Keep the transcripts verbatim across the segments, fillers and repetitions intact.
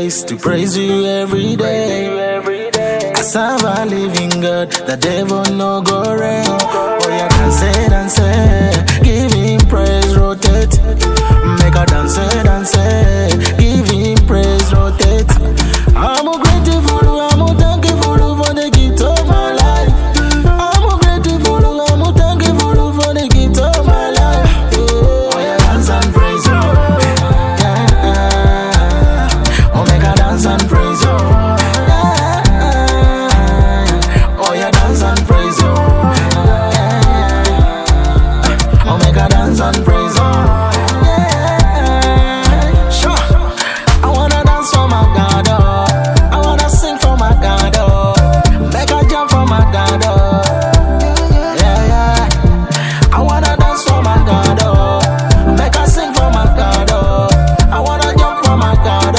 grace to praise you every day. I serve a living God, the devil no go rain. Oh yeah, dance, dance, give him praise, rotate. Make a dance, dance, give him praise, rotate. I'm grateful, I'm thankful for the gift of my life. I'm grateful, I'm thankful for the gift of my life. Oh yeah, dance and praise, oh yeah. Oh, make a dance and praise, oh. And praise on, yeah. Sure. I wanna dance for my God, oh. I wanna sing for my God, oh. Make a jump for my God, oh. Yeah, yeah. I wanna dance for my God, oh. Make a sing for my God, oh. I wanna jump for my God,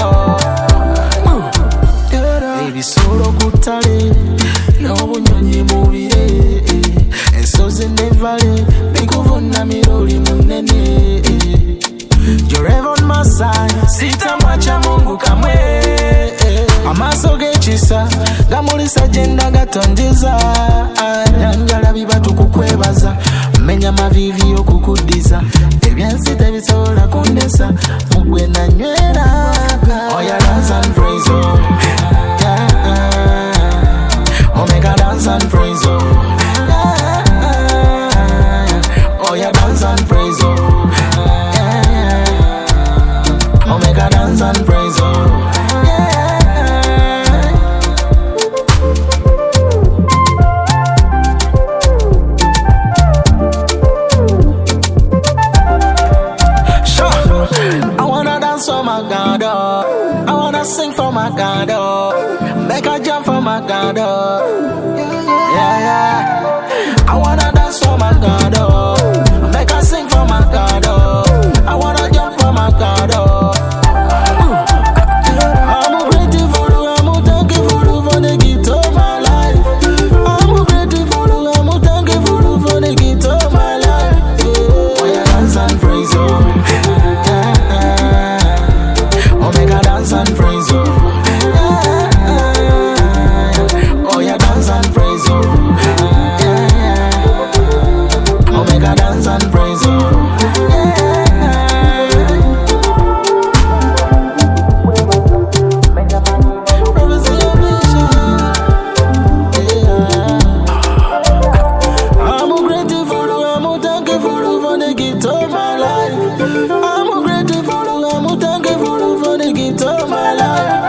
oh. Baby, solo kutale, no bunyonyi mubire, ensozi nevale, bikuvuna miroli munene. You're ever on my side, sita macha Mungu kamwe. Amaso gechisa, gamulisa jenda gatonjeza. Nyangala bibatu kukwebaza, menya mavivi okukudiza. Ebyansi tebisobola kundesa, mugwe na nywera. Oh yeah, dance and praise, oh yeah. Oh, make a dance and praise, oh yeah. Oh yeah, dance and praise, oh yeah. Oh, make a dance and praise, oh yeah. Sure, I wanna dance for my God, oh. I wanna sing for my God, oh. Make a jump for my God, oh yeah, yeah. I wanna dance for my God, oh. Make a sing for my God, oh. I wanna jump for my God, oh. I'm grateful, I'm thankful for the gift of my life. I'm grateful, I'm thankful for the gift of my life. Oh yeah, dance and praise, oh yeah. Oh, make a dance and praise, oh yeah. Oh yeah, dance and praise, oh yeah. Oh, make a dance and praise, oh yeah. I'm grateful, I'm thankful for the gift of my life. I'm grateful, I'm thankful for the gift of my life.